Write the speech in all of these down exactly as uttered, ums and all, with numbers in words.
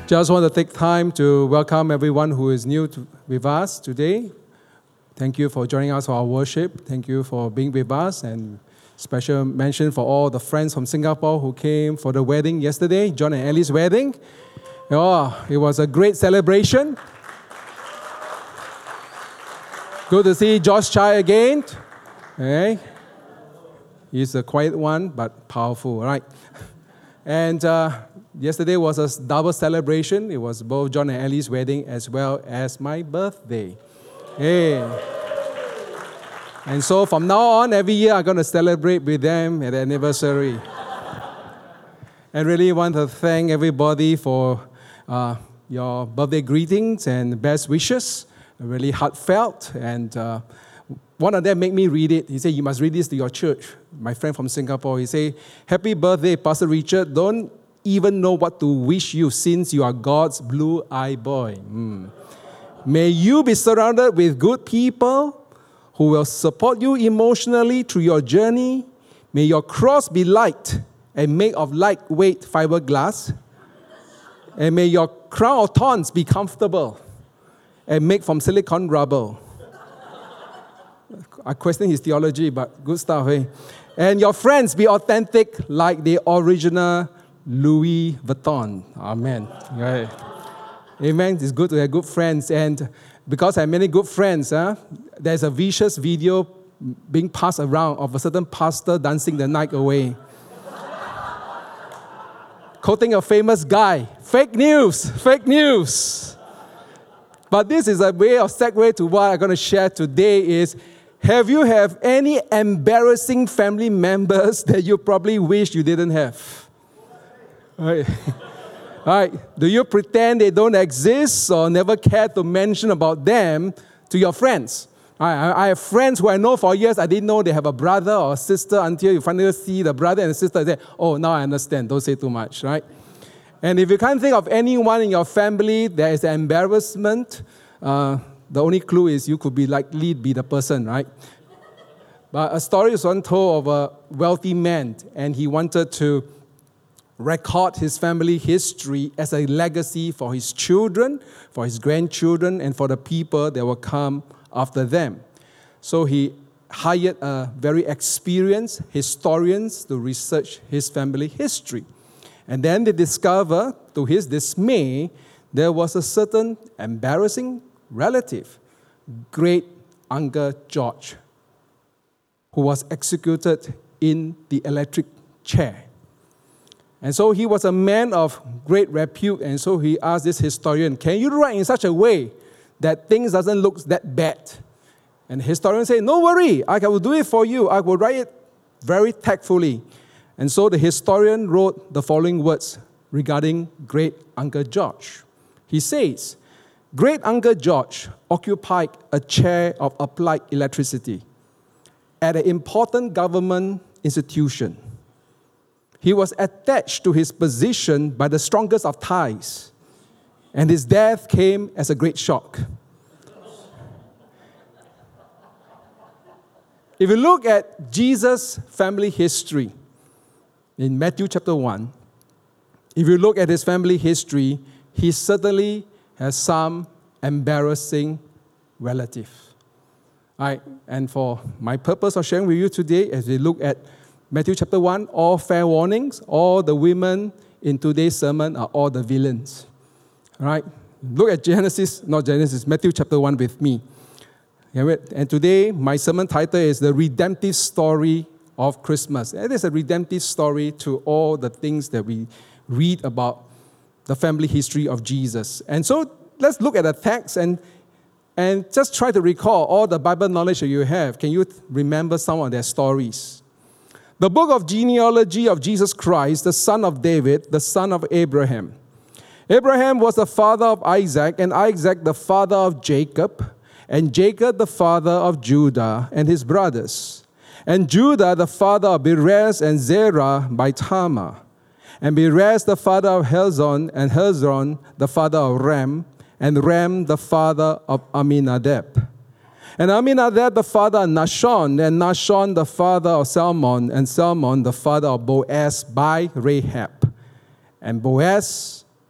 Just want to take time to welcome everyone who is new to, with us today. Thank you for joining us for our worship. Thank you for being with us. And special mention for all the friends from Singapore who came for the wedding yesterday, John and Ellie's wedding. Oh, it was a great celebration. Good to see Josh Chai again. Okay. He's a quiet one, but powerful, right? And uh, yesterday was a double celebration. It was both John and Ellie's wedding as well as my birthday. Hey. And so from now on, every year I'm going to celebrate with them at the anniversary. And really want to thank everybody for uh, your birthday greetings and best wishes. Really heartfelt. And uh, one of them made me read it. He said, you must read this to your church. My friend from Singapore, he said, happy birthday, Pastor Richard. Don't even know what to wish you since you are God's blue-eyed boy. Mm. May you be surrounded with good people who will support you emotionally through your journey. May your cross be light and made of lightweight fiberglass. And may your crown of thorns be comfortable and made from silicone rubber. I question his theology, but good stuff, eh? And your friends be authentic like the original Louis Vuitton. Amen. Right. Amen. It's good to have good friends. And because I have many good friends, huh, there's a vicious video being passed around of a certain pastor dancing the night away. Quoting a famous guy. Fake news. Fake news. But this is a way of segue to what I'm going to share today is, have you have any embarrassing family members that you probably wish you didn't have? All right. All right. Do you pretend they don't exist or never care to mention about them to your friends? I, I have friends who I know for years. I didn't know they have a brother or a sister until you finally see the brother and the sister and say, oh, now I understand. Don't say too much, right? And if you can't think of anyone in your family that is an embarrassment, uh, the only clue is you could be likely be the person, right? But a story is one told of a wealthy man, and he wanted to record his family history as a legacy for his children, for his grandchildren, and for the people that will come after them. So he hired a very experienced historians to research his family history. And then they discover, to his dismay, there was a certain embarrassing relative, great Uncle George, who was executed in the electric chair. And so he was a man of great repute, and so he asked this historian, can you write in such a way that things doesn't look that bad? And the historian said, no worry, I will do it for you. I will write it very tactfully. And so the historian wrote the following words regarding great Uncle George. He says, great Uncle George occupied a chair of applied electricity at an important government institution. He was attached to his position by the strongest of ties, and his death came as a great shock. If you look at Jesus' family history, in Matthew chapter one, if you look at his family history, he certainly has some embarrassing relatives. All right, and for my purpose of sharing with you today, as we look at Matthew chapter one, all fair warnings, all the women in today's sermon are all the villains. All right, look at Genesis, not Genesis, Matthew chapter one with me. And today, my sermon title is The Redemptive Story of Christmas. It is a redemptive story to all the things that we read about the family history of Jesus. And so let's look at the text and, and just try to recall all the Bible knowledge that you have. Can you remember some of their stories? The book of genealogy of Jesus Christ, the son of David, the son of Abraham. Abraham was the father of Isaac, and Isaac the father of Jacob, and Jacob the father of Judah and his brothers. And Judah, the father of Perez and Zerah by Tamar. And Perez, the father of Hezron, and Hezron, the father of Ram, and Ram, the father of Aminadab. And Aminadab, the father of Nahshon, and Nahshon, the father of Salmon, and Salmon, the father of Boaz by Rahab. And Boaz,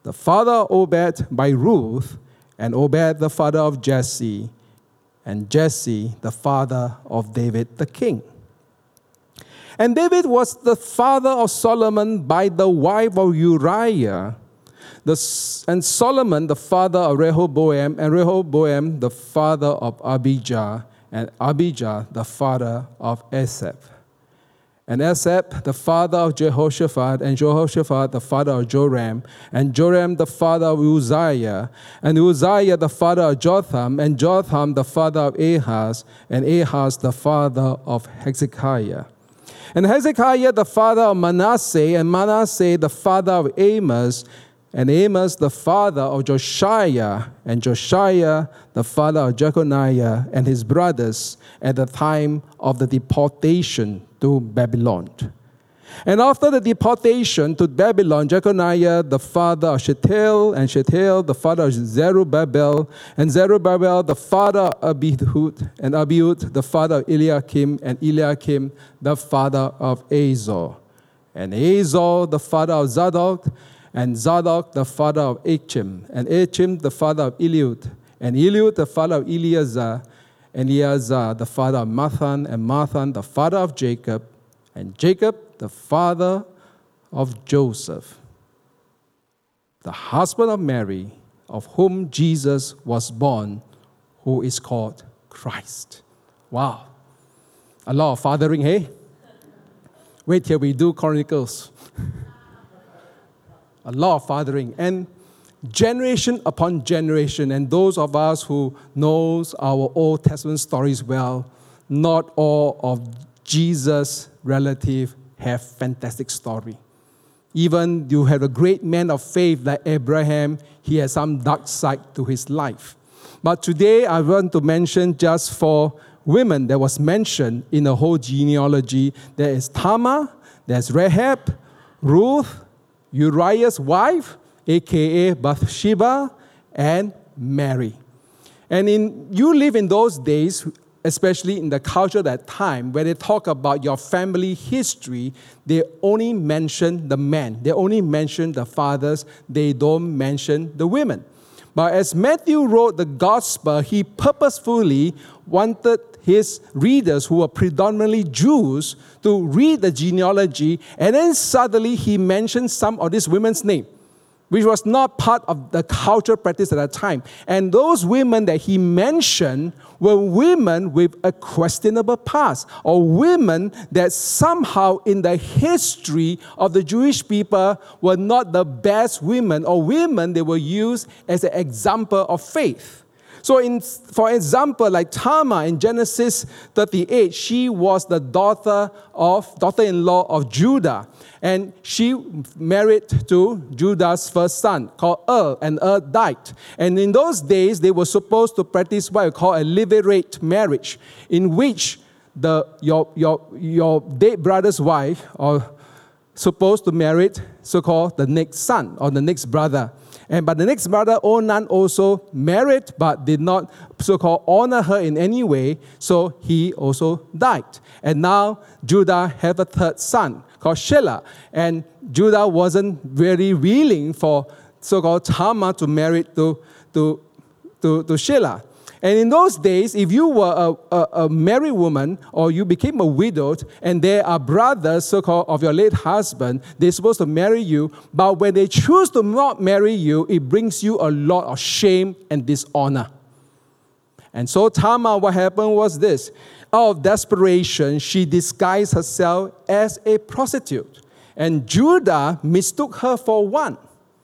the father of Obed by Ruth, and Obed the father of Jesse, and Jesse the father of David the king. And David was the father of Solomon by the wife of Uriah, the, and Solomon the father of Rehoboam, and Rehoboam the father of Abijah, and Abijah the father of Asaph. And Asaph the father of Jehoshaphat, and Jehoshaphat the father of Joram, and Joram the father of Uzziah, and Uzziah the father of Jotham, and Jotham the father of Ahaz, and Ahaz the father of Hezekiah. And Hezekiah the father of Manasseh, and Manasseh the father of Amos, and Amos the father of Josiah, and Josiah the father of Jeconiah and his brothers at the time of the deportation to Babylon. And after the deportation to Babylon, Jeconiah the father of Shealtiel, and Shealtiel the father of Zerubbabel, and Zerubbabel the father of Abihud, and Abihud the father of Eliakim, and Eliakim the father of Azor, and Azor the father of Zadok, and Zadok the father of Achim, and Achim the father of Eliud, and Eliud the father of Eleazar, and Eleazar the father of Mathan, and Mathan the father of Jacob, and Jacob the father of Joseph, the husband of Mary, of whom Jesus was born, who is called Christ. Wow. A lot of fathering, hey? Wait till we do Chronicles. A lot of fathering. And generation upon generation, and those of us who knows our Old Testament stories well, not all of Jesus' relatives have fantastic story. Even you have a great man of faith like Abraham, he has some dark side to his life. But today I want to mention just for women that was mentioned in the whole genealogy. There is Tamar, there's Rahab, Ruth, Uriah's wife, aka Bathsheba, and Mary. And in you live in those days, especially in the culture at that time, where they talk about your family history, they only mention the men. They only mention the fathers. They don't mention the women. But as Matthew wrote the gospel, he purposefully wanted his readers, who were predominantly Jews, to read the genealogy, and then suddenly he mentioned some of these women's names, which was not part of the cultural practice at that time. And those women that he mentioned were women with a questionable past, or women that somehow in the history of the Jewish people were not the best women, or women that were used as an example of faith. So, in, for example, like Tamar in Genesis thirty-eight, she was the daughter of daughter-in-law of Judah, and she married to Judah's first son called Er, and Er died. And in those days, they were supposed to practice what we call a levirate marriage, in which the your your your dead brother's wife or supposed to marry so-called the next son or the next brother. And but the next brother, Onan, also married but did not so-called honor her in any way, so he also died. And now Judah had a third son called Shelah, and Judah wasn't very willing for so-called Tamar to marry to to to, to Shelah. And in those days, if you were a, a, a married woman or you became a widow, and there are brothers, so-called, of your late husband, they're supposed to marry you, but when they choose to not marry you, it brings you a lot of shame and dishonor. And so Tamar, what happened was this. Out of desperation, she disguised herself as a prostitute. And Judah mistook her for one.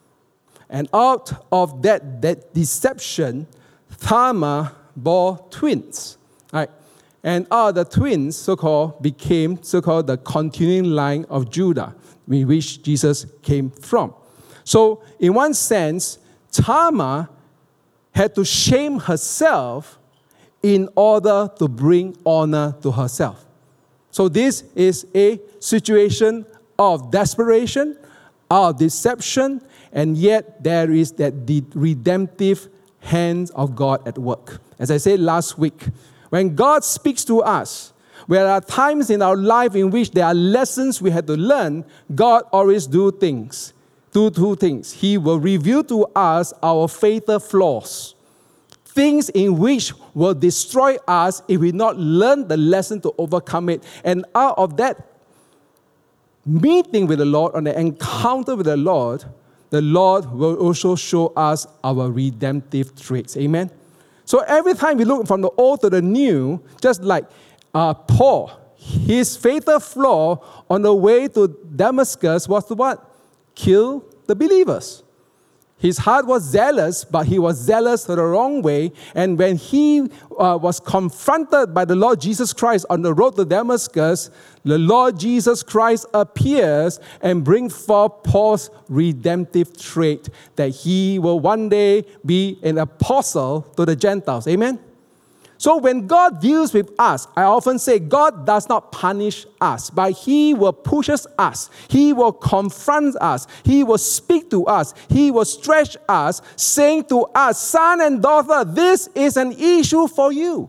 And out of that, that deception, Tamar bore twins, right? And all the twins, so-called, became so-called the continuing line of Judah, in which Jesus came from. So, in one sense, Tamar had to shame herself in order to bring honor to herself. So, this is a situation of desperation, of deception, and yet there is that redemptive hands of God at work. As I said last week, when God speaks to us, there are times in our life in which there are lessons we have to learn. God always do things do two things. He will reveal to us our fatal flaws, things in which will destroy us if we not learn the lesson to overcome it. And out of that meeting with the Lord, on the encounter with the Lord, the Lord will also show us our redemptive traits. Amen? So every time we look from the old to the new, just like uh, Paul, his fatal flaw on the way to Damascus was to what? Kill the believers. His heart was zealous, but he was zealous the wrong way. And when he uh, was confronted by the Lord Jesus Christ on the road to Damascus, the Lord Jesus Christ appears and brings forth Paul's redemptive trait that he will one day be an apostle to the Gentiles. Amen? So when God deals with us, I often say God does not punish us, but He will push us. He will confront us. He will speak to us. He will stretch us, saying to us, son and daughter, this is an issue for you.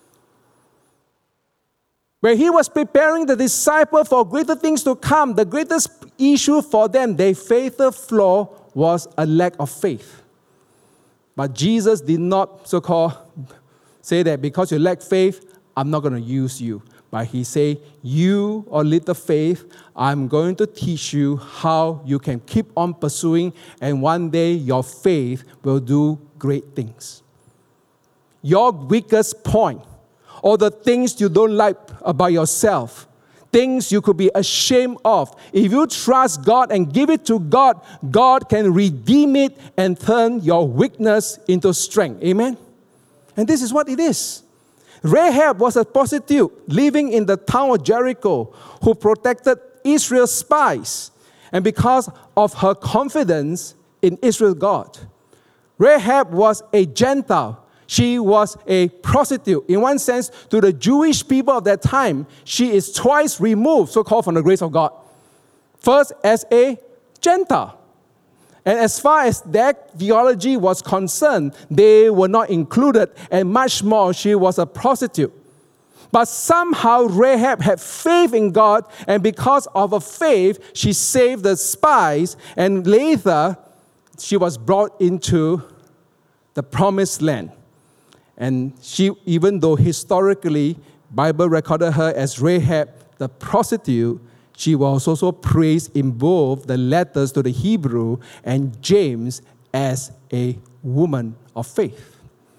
When He was preparing the disciple for greater things to come, the greatest issue for them, their fatal flaw, was a lack of faith. But Jesus did not so-called say that because you lack faith, I'm not going to use you. But He said, you or little faith, I'm going to teach you how you can keep on pursuing, and one day your faith will do great things. Your weakest point, or the things you don't like about yourself, things you could be ashamed of, if you trust God and give it to God, God can redeem it and turn your weakness into strength. Amen? And this is what it is. Rahab was a prostitute living in the town of Jericho who protected Israel's spies. And because of her confidence in Israel's God, Rahab was a Gentile. She was a prostitute. In one sense, to the Jewish people of that time, she is twice removed, so-called, from the grace of God. First, as a Gentile. And as far as their theology was concerned, they were not included, and much more, she was a prostitute. But somehow Rahab had faith in God, and because of her faith, she saved the spies, and later she was brought into the promised land. And she, even though historically, Bible recorded her as Rahab, the prostitute, she was also praised in both the letters to the Hebrew and James as a woman of faith.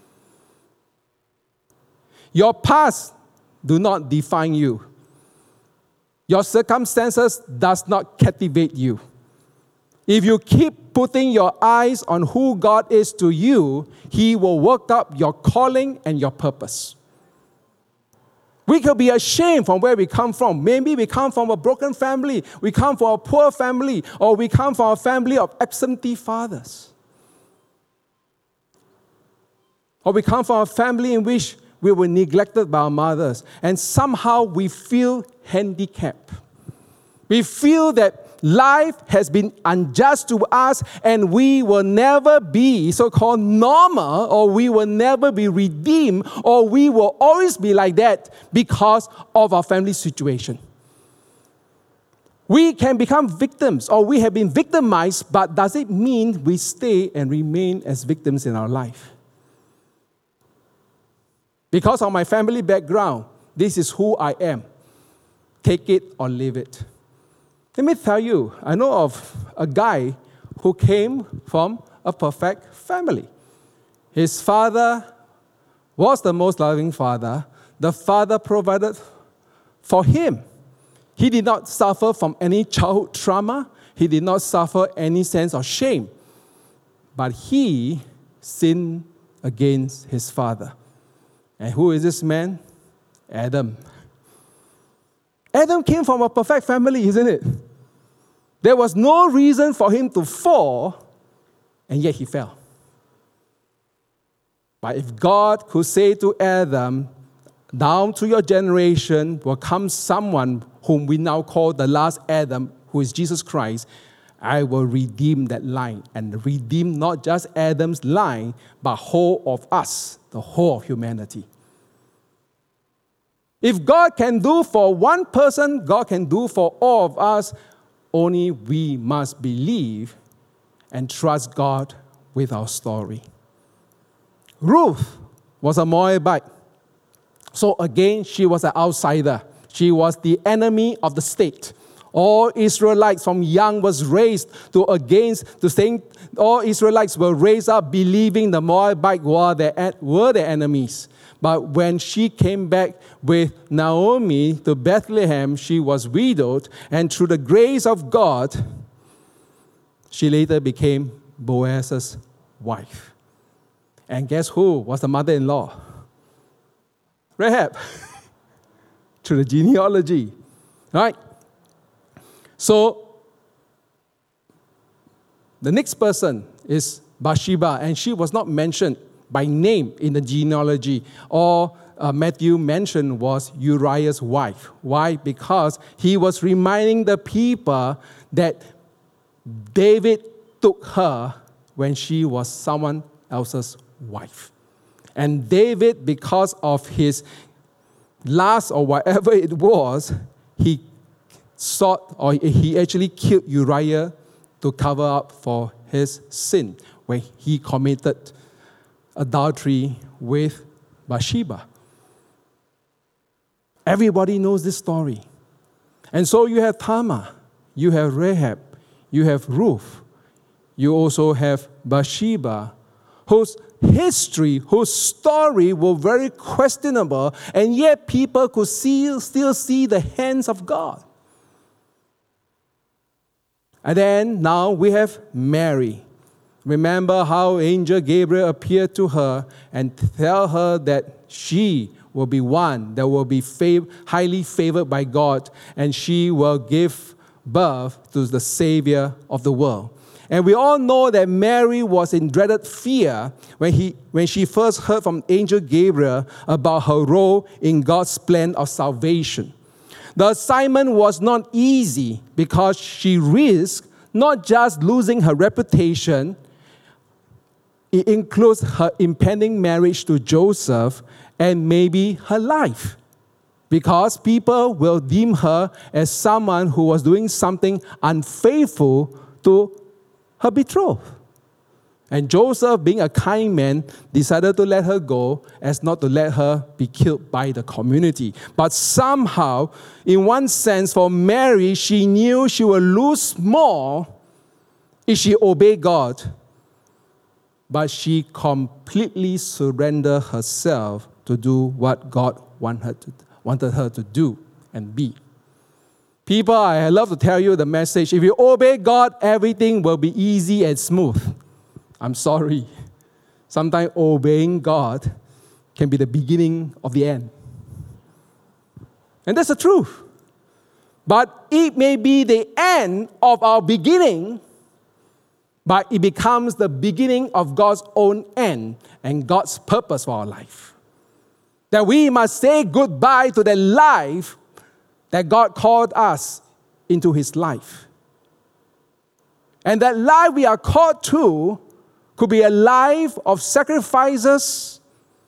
Your past do not define you. Your circumstances does not captivate you. If you keep putting your eyes on who God is to you, He will work up your calling and your purpose. We could be ashamed from where we come from. Maybe we come from a broken family, we come from a poor family, or we come from a family of absentee fathers. Or we come from a family in which we were neglected by our mothers, and somehow we feel handicapped. We feel that life has been unjust to us, and we will never be so-called normal, or we will never be redeemed, or we will always be like that because of our family situation. We can become victims, or we have been victimized, but does it mean we stay and remain as victims in our life? Because of my family background, this is who I am. Take it or leave it. Let me tell you, I know of a guy who came from a perfect family. His father was the most loving father. The father provided for him. He did not suffer from any childhood trauma. He did not suffer any sense of shame. But he sinned against his father. And who is this man? Adam. Adam came from a perfect family, isn't it? There was no reason for him to fall, and yet he fell. But if God could say to Adam, down to your generation will come someone whom we now call the last Adam, who is Jesus Christ, I will redeem that line, and redeem not just Adam's line, but whole of us, the whole of humanity. If God can do for one person, God can do for all of us. Only we must believe and trust God with our story. Ruth was a Moabite. So again, she was an outsider. She was the enemy of the state. All Israelites from young was raised to against, to saying, all Israelites were raised up believing the Moabite were their, were their enemies. But when she came back with Naomi to Bethlehem, she was widowed, and through the grace of God, she later became Boaz's wife. And guess who was the mother-in-law? Rahab. Through the genealogy. Right? So, the next person is Bathsheba, and she was not mentioned by name in the genealogy. All uh, Matthew mentioned was Uriah's wife. Why? Because he was reminding the people that David took her when she was someone else's wife. And David, because of his lust or whatever it was, he sought or he actually killed Uriah to cover up for his sin when he committed adultery with Bathsheba. Everybody knows this story. And so you have Tamar, you have Rahab, you have Ruth, you also have Bathsheba, whose history, whose story were very questionable, and yet people could see, still see the hands of God. And then now we have Mary. Remember how angel Gabriel appeared to her and tell her that she will be one that will be fav- highly favored by God, and she will give birth to the Savior of the world. And we all know that Mary was in dreaded fear when, he, when she first heard from angel Gabriel about her role in God's plan of salvation. The assignment was not easy because she risked not just losing her reputation, it includes her impending marriage to Joseph and maybe her life, because people will deem her as someone who was doing something unfaithful to her betrothed. And Joseph, being a kind man, decided to let her go as not to let her be killed by the community. But somehow, in one sense, for Mary, she knew she would lose more if she obeyed God. But she completely surrendered herself to do what God wanted her to, wanted her to do and be. People, I love to tell you the message. If you obey God, everything will be easy and smooth. I'm sorry. Sometimes obeying God can be the beginning of the end. And that's the truth. But it may be the end of our beginning, but it becomes the beginning of God's own end and God's purpose for our life. That we must say goodbye to the life that God called us into His life. And that life we are called to could be a life of sacrifices,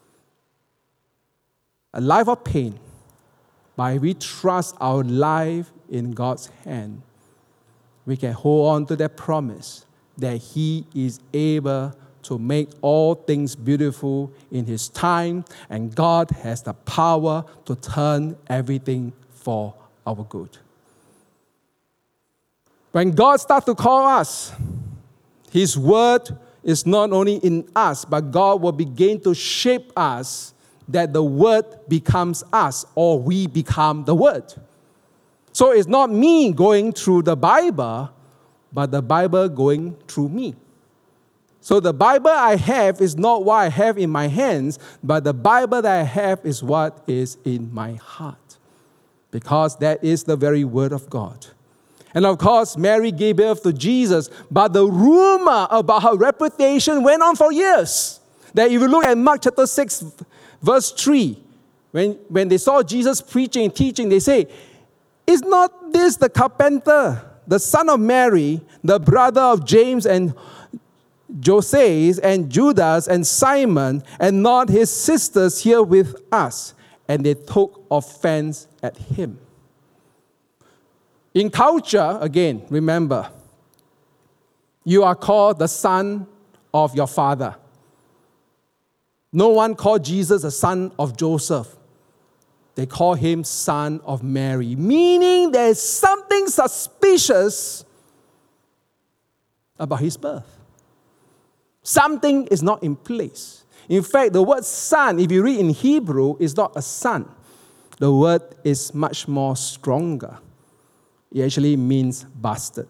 a life of pain, but if we trust our life in God's hand, we can hold on to that promise that He is able to make all things beautiful in His time, and God has the power to turn everything for our good. When God starts to call us, His word is not only in us, but God will begin to shape us that the word becomes us, or we become the word. So it's not me going through the Bible, but the Bible going through me. So the Bible I have is not what I have in my hands, but the Bible that I have is what is in my heart, because that is the very word of God. And of course, Mary gave birth to Jesus, but the rumor about her reputation went on for years. That if you look at Mark chapter six, verse three, when, when they saw Jesus preaching and teaching, they say, "Is not this the carpenter, the son of Mary, the brother of James and Joses and Judas and Simon, and not his sisters here with us?" And they took offense at him. In culture, again, remember, You are called the son of your father. No one called Jesus the son of Joseph. They call him son of Mary, meaning there is something suspicious about his birth. Something is not in place. In fact, the word son, if you read in Hebrew, is not a son. The word is much more stronger. It actually means bastard.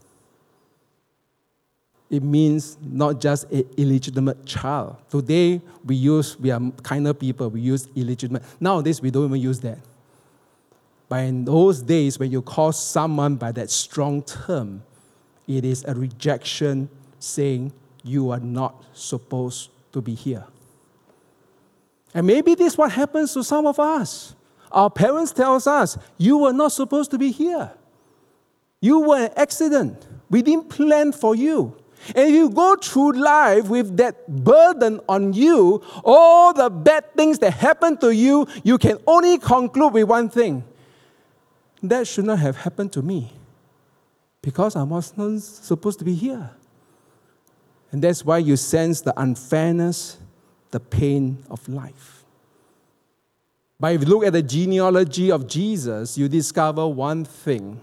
It means not just an illegitimate child. Today, we use, we are kinder people, we use illegitimate. Nowadays, we don't even use that. But in those days, when you call someone by that strong term, it is a rejection saying, you are not supposed to be here. And maybe this is what happens to some of us. Our parents tell us, you were not supposed to be here. You were an accident. We didn't plan for you. And if you go through life with that burden on you, all the bad things that happen to you, you can only conclude with one thing. That should not have happened to me because I was not supposed to be here. And that's why you sense the unfairness, the pain of life. But if you look at the genealogy of Jesus, you discover one thing.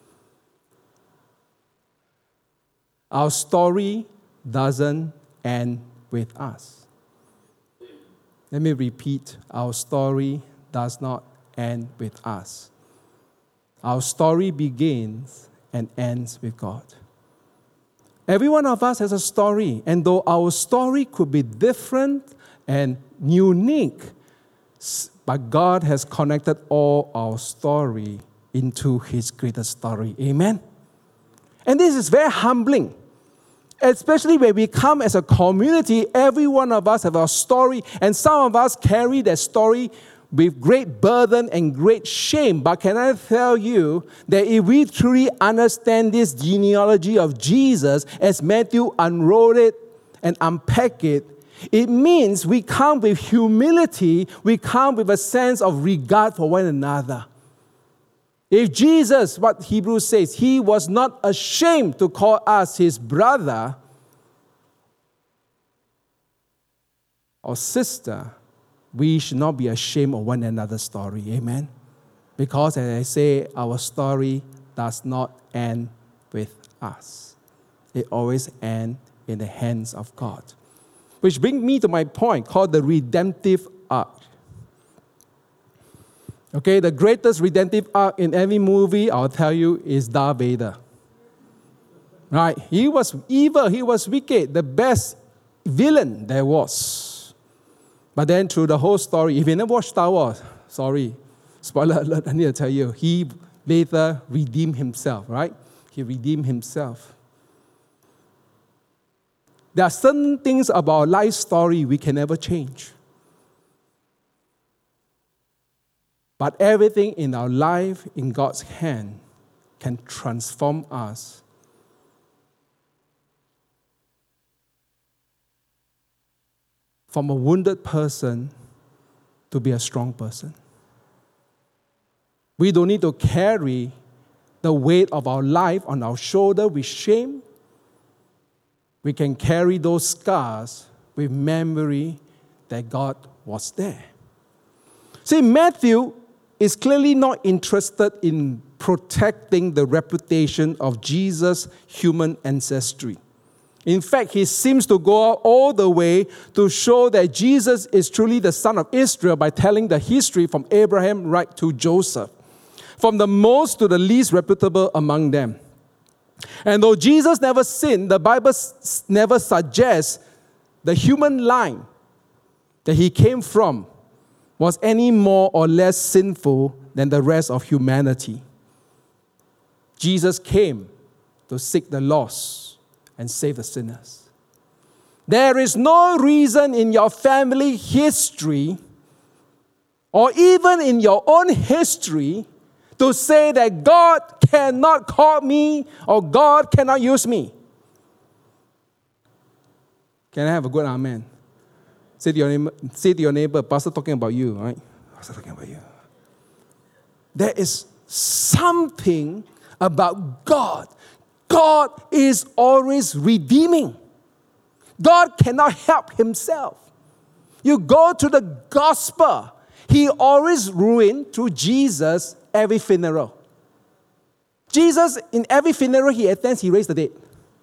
Our story doesn't end with us. Let me repeat, our story does not end with us. Our story begins and ends with God. Every one of us has a story, and though our story could be different and unique, but God has connected all our story into His greater story. Amen? And this is very humbling. Especially when we come as a community, every one of us have a story, and some of us carry that story with great burden and great shame. But can I tell you that if we truly understand this genealogy of Jesus, as Matthew unrolled it and unpacked it, it means we come with humility, we come with a sense of regard for one another. If Jesus, what Hebrews says, He was not ashamed to call us His brother or sister, we should not be ashamed of one another's story. Amen? Because as I say, our story does not end with us. It always ends in the hands of God. Which brings me to my point called the redemptive arc. Okay, the greatest redemptive arc in every movie, I'll tell you, is Darth Vader. Right? He was evil, he was wicked, the best villain there was. But then through the whole story, if you never watched Star Wars, sorry, spoiler alert, I need to tell you, he later redeemed himself, right? He redeemed himself. There are certain things about life story we can never change. But everything in our life, in God's hand, can transform us. From a wounded person to be a strong person. We don't need to carry the weight of our life on our shoulder with shame. We can carry those scars with memory that God was there. See, Matthew is clearly not interested in protecting the reputation of Jesus' human ancestry. In fact, he seems to go all the way to show that Jesus is truly the son of Israel by telling the history from Abraham right to Joseph, from the most to the least reputable among them. And though Jesus never sinned, the Bible s- never suggests the human line that he came from was any more or less sinful than the rest of humanity. Jesus came to seek the lost and save the sinners. There is no reason in your family history or even in your own history to say that God cannot call me or God cannot use me. Can I have a good amen? Say to your neighbor, say to your neighbor, Pastor talking about you, right? Pastor talking about you. There is something about God. God is always redeeming. God cannot help himself. You go to the gospel, he always ruined through Jesus every funeral. Jesus, in every funeral he attends, he raised the dead.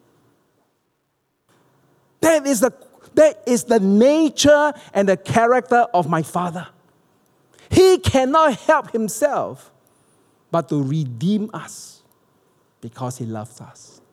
That is the, that is the nature and the character of my Father. He cannot help himself but to redeem us because he loves us.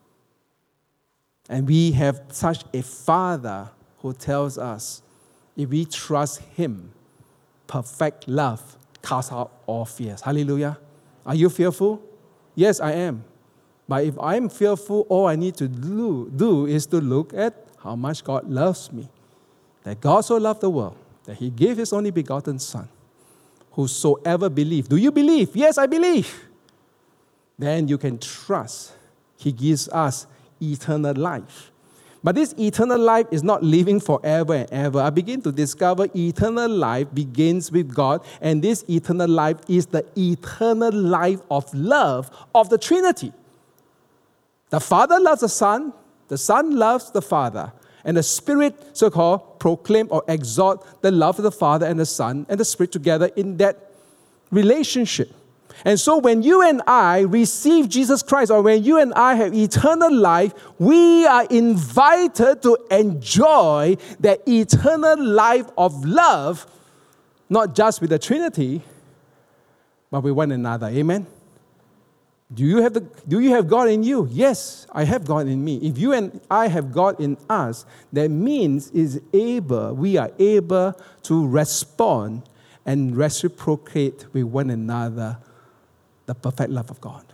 And we have such a Father who tells us, if we trust him, perfect love casts out all fears. Hallelujah. Are you fearful? Yes, I am. But if I'm fearful, all I need to do, do is to look at how much God loves me. That God so loved the world, that he gave his only begotten Son. Whosoever believes. Do you believe? Yes, I believe. Then you can trust. He gives us eternal life. But this eternal life is not living forever and ever. I begin to discover eternal life begins with God, and this eternal life is the eternal life of love of the Trinity. The Father loves the Son, the Son loves the Father, and the Spirit, so-called, proclaim or exhort the love of the Father and the Son and the Spirit together in that relationship. And so when you and I receive Jesus Christ, or when you and I have eternal life, we are invited to enjoy that eternal life of love, not just with the Trinity, but with one another. Amen? Do you have the, do you have God in you? Yes, I have God in me. If you and I have God in us, that means is able, we are able to respond and reciprocate with one another the perfect love of God.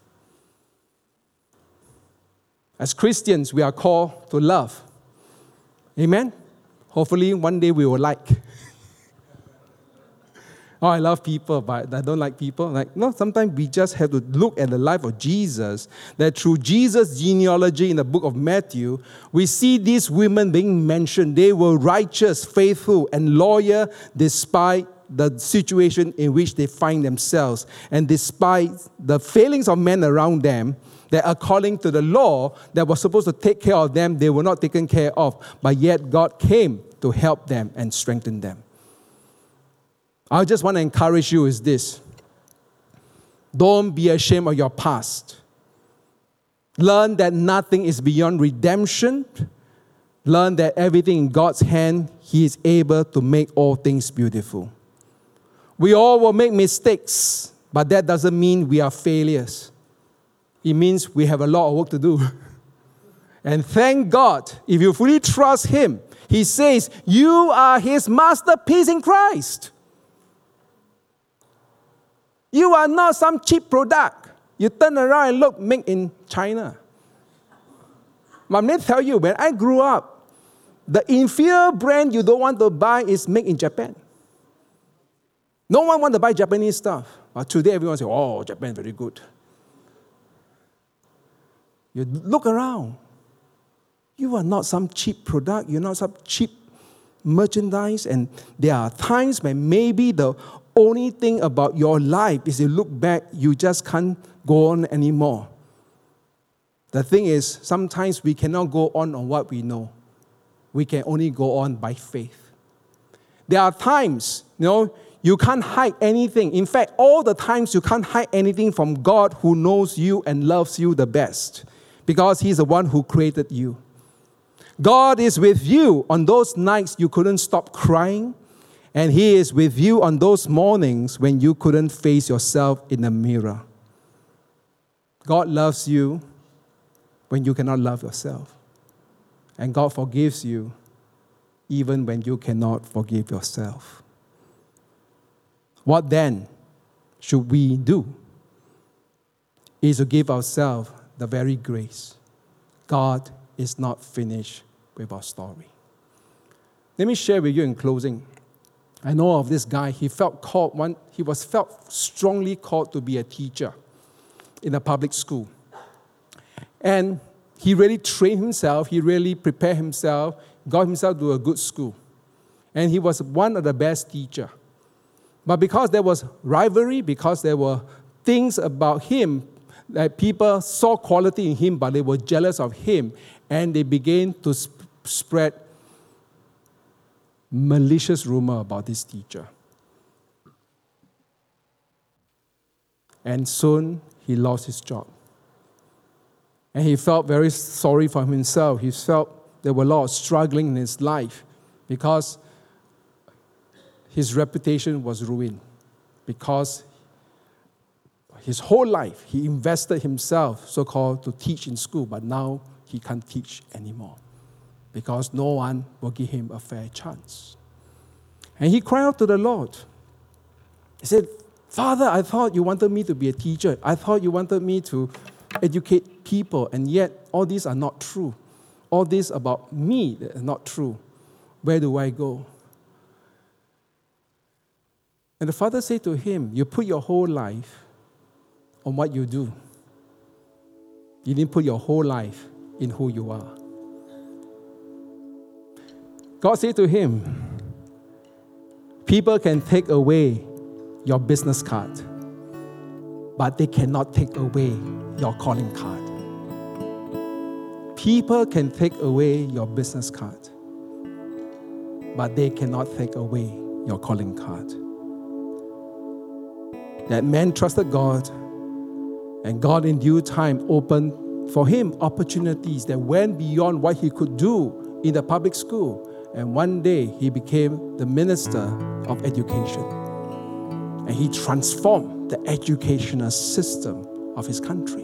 As Christians, we are called to love. Amen? Hopefully, one day we will like. Oh, I love people, but I don't like people. Like, no, sometimes we just have to look at the life of Jesus, that through Jesus' genealogy in the book of Matthew, we see these women being mentioned. They were righteous, faithful, and loyal despite the situation in which they find themselves. And despite the failings of men around them, that according to the law that was supposed to take care of them, they were not taken care of. But yet God came to help them and strengthen them. I just want to encourage you is this. Don't be ashamed of your past. Learn that nothing is beyond redemption. Learn that everything in God's hand, he is able to make all things beautiful. We all will make mistakes, but that doesn't mean we are failures. It means we have a lot of work to do. And thank God, if you fully trust him, he says, you are his masterpiece in Christ. You are not some cheap product. You turn around and look, made in China. But let me tell you, when I grew up, the inferior brand you don't want to buy is made in Japan. No one wants to buy Japanese stuff. But today everyone says, oh, Japan, very good. You look around. You are not some cheap product. You're not some cheap merchandise. And there are times when maybe the only thing about your life is you look back, you just can't go on anymore. The thing is, sometimes we cannot go on on what we know. We can only go on by faith. There are times, you know, you can't hide anything. In fact, all the times you can't hide anything from God who knows you and loves you the best, because he's the one who created you. God is with you on those nights you couldn't stop crying, and he is with you on those mornings when you couldn't face yourself in the mirror. God loves you when you cannot love yourself. And God forgives you even when you cannot forgive yourself. What then should we do? Is to give ourselves the very grace. God is not finished with our story. Let me share with you in closing. I know of this guy. He felt called one. He was felt strongly called to be a teacher in a public school, and he really trained himself. He really prepared himself, got himself to a good school, and he was one of the best teachers. But because there was rivalry, because there were things about him that people saw quality in him, but they were jealous of him, and they began to sp- spread malicious rumor about this teacher. And soon, he lost his job. And he felt very sorry for himself. He felt there were a lot of struggling in his life because his reputation was ruined. Because his whole life, he invested himself, so-called, to teach in school, but now he can't teach anymore because no one will give him a fair chance. And he cried out to the Lord. He said, Father, I thought you wanted me to be a teacher. I thought you wanted me to educate people, and yet all these are not true. All this about me is not true. Where do I go? And the Father said to him, you put your whole life on what you do. You didn't put your whole life in who you are. God said to him, people can take away your business card, but they cannot take away your calling card. People can take away your business card, but they cannot take away your calling card. That man trusted God, and God in due time opened for him opportunities that went beyond what he could do in the public school. And one day he became the minister of education. And he transformed the educational system of his country.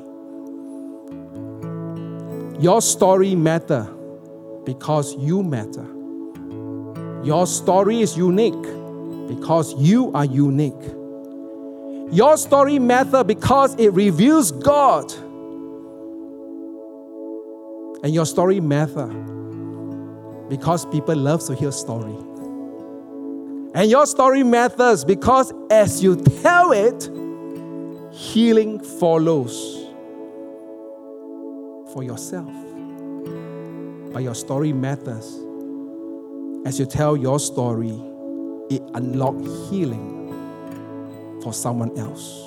Your story matters because you matter. Your story is unique because you are unique. Your story matters because it reveals God. And your story matters because people love to hear story. And your story matters because as you tell it, healing follows for yourself. But your story matters. As you tell your story, it unlocks healing for someone else.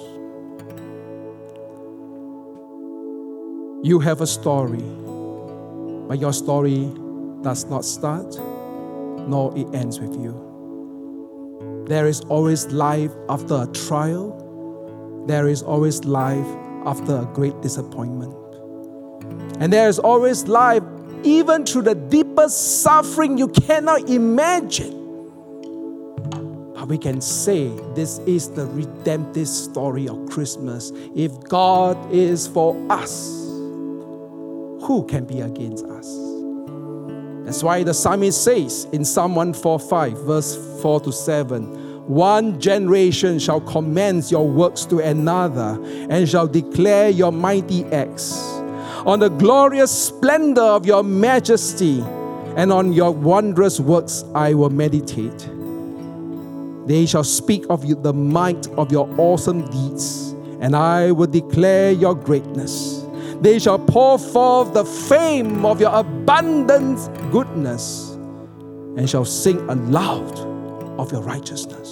You have a story, but your story does not start, nor it ends with you. There is always life after a trial. There is always life after a great disappointment. And there is always life even through the deepest suffering you cannot imagine. But we can say this is the redemptive story of Christmas. If God is for us, who can be against us? That's why the psalmist says in Psalm one forty-five, verse four to seven, one generation shall commence your works to another and shall declare your mighty acts. On the glorious splendor of your majesty and on your wondrous works I will meditate. They shall speak of you, the might of your awesome deeds, and I will declare your greatness. They shall pour forth the fame of your abundant goodness and shall sing aloud of your righteousness.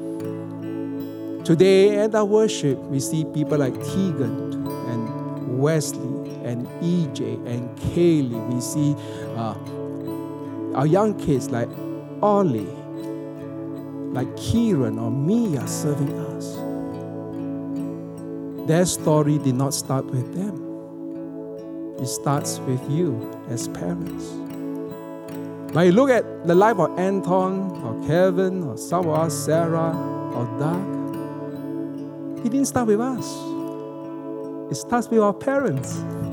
Today at our worship, we see people like Tegan and Wesley and E J and Kaylee. We see uh, our young kids like Ollie, like Kieran or Mia serving us. Their story did not start with them. It starts with you as parents. When you look at the life of Anton or Kevin or some of us, Sarah or Doug, it didn't start with us. It starts with our parents.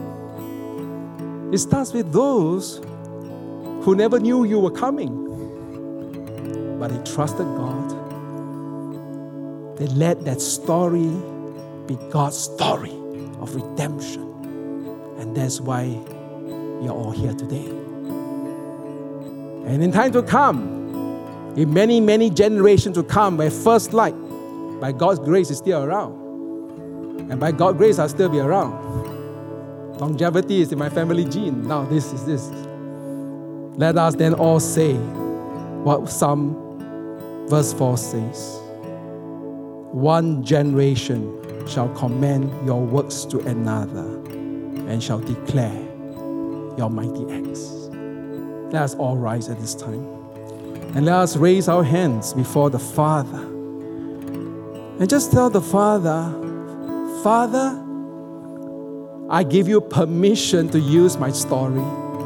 It starts with those who never knew you were coming, but they trusted God. They let that story be God's story of redemption. And that's why you're all here today. And in time to come, in many, many generations to come, where First Light, by God's grace, is still around. And by God's grace, I'll still be around. Longevity is in my family gene. Now this is this. Let us then all say what Psalm verse four says. One generation shall commend your works to another and shall declare your mighty acts. Let us all rise at this time. And let us raise our hands before the Father. And just tell the Father, Father, I give you permission to use my story.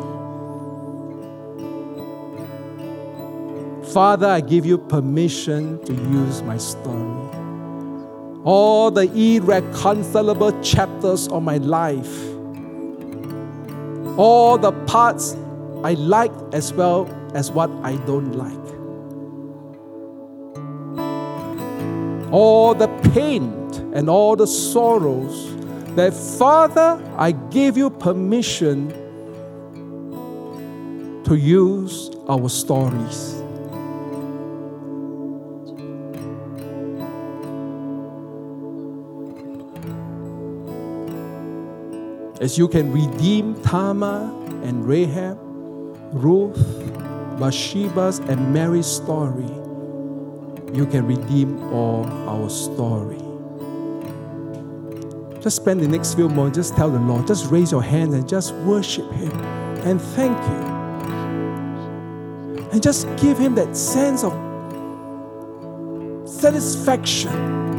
Father, I give you permission to use my story. All the irreconcilable chapters of my life, all the parts I like as well as what I don't like, all the pain and all the sorrows, that Father, I give you permission to use our stories. As you can redeem Tamar and Rahab, Ruth, Bathsheba's and Mary's story, you can redeem all our story. Just spend the next few moments, just tell the Lord, just raise your hand and just worship Him and thank you. And just give Him that sense of satisfaction.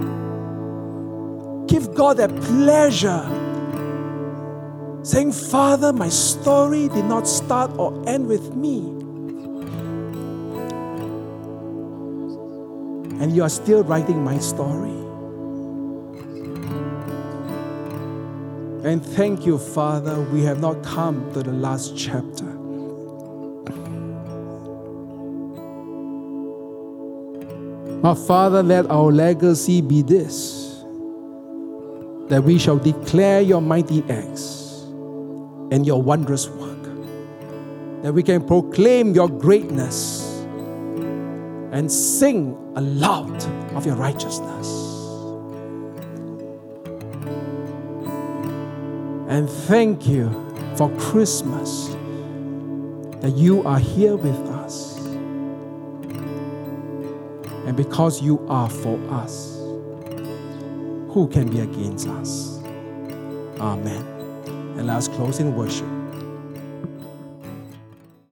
Give God that pleasure, saying, Father, my story did not start or end with me. And you are still writing my story. And thank you, Father, we have not come to the last chapter. But Father, let our legacy be this, that we shall declare your mighty acts and your wondrous work, that we can proclaim your greatness and sing aloud of your righteousness. And thank you for Christmas, that you are here with us. And because you are for us, who can be against us? Amen. And let us close in worship.